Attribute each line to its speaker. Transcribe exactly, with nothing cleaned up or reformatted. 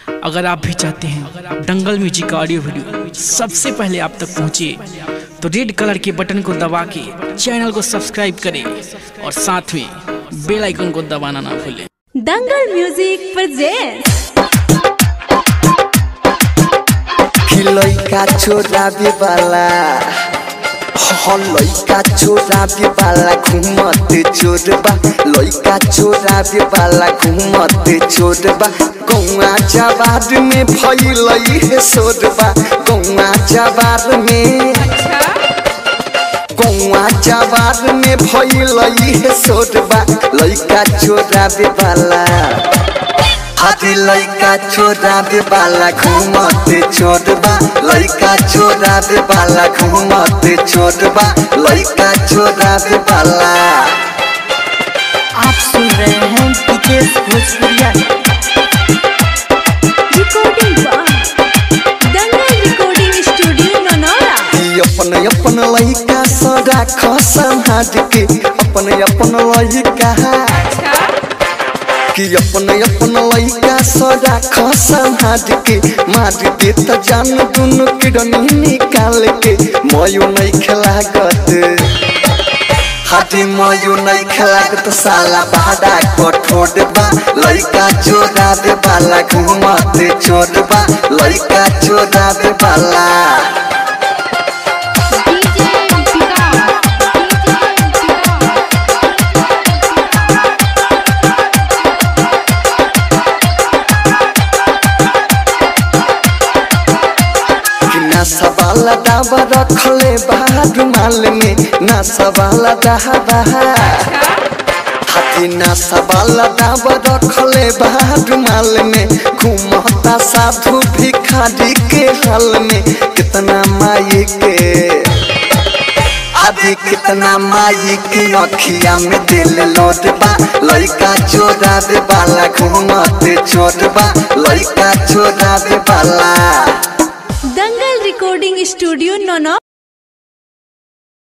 Speaker 1: अगर आप भी चाहते हैं दंगल म्यूजिक का ऑडियो वीडियो सबसे पहले आप तक पहुंचे तो रेड कलर के बटन को दबा के चैनल को सब्सक्राइब करें और साथ में बेल आइकन को दबाना ना भूलें।
Speaker 2: दंगल म्यूजिक प्रेजेंट्स
Speaker 3: लइका छोराबे वाला हो लइका छोराबे वाला घुमते चोरबा लइका छोराबे वाला घुमते चोरबा गौआ जवार में भइलई हे सोरबा गौआ जवार में गौआ जवार में भइलई हे सोरबा लइका छोराबे वाला हाथी लइका छोराबे वाला घुमते चोरबा लइका छोराबे वाला घुमते चोरबा लइका छोराबे वाला।
Speaker 4: आप सुन रहे हैं Vikesh Bhojpuriya
Speaker 2: recording Dangal recording studio Nanaura.
Speaker 3: अपन अपन लइका सदा खसम हाथ के अपन अपन लइका कि अपन अपन लइका सदा खसम हाथ के मार देत जान दुनु किडनी निकाल के मयो नहीं खिलागत हाथी मयो नहीं खिलागत साला बाड़ा कठोरबा लइका छोराबे वाला घुमते चोरबा लइका छोराबे वाला। नशवाला दावा रखले बाहर माल में नशवाला दावा हाथी नशवाला दावा रखले बाहर माल में घूमता साधु भिखारी के हाल में कितना माई के हाथी कितना माई के अखिया में दिल लोटबा लइका छोराबे वाला घूमते चोरबा लइका छोराबे वाला।
Speaker 2: Dangal recording studio Nanaura.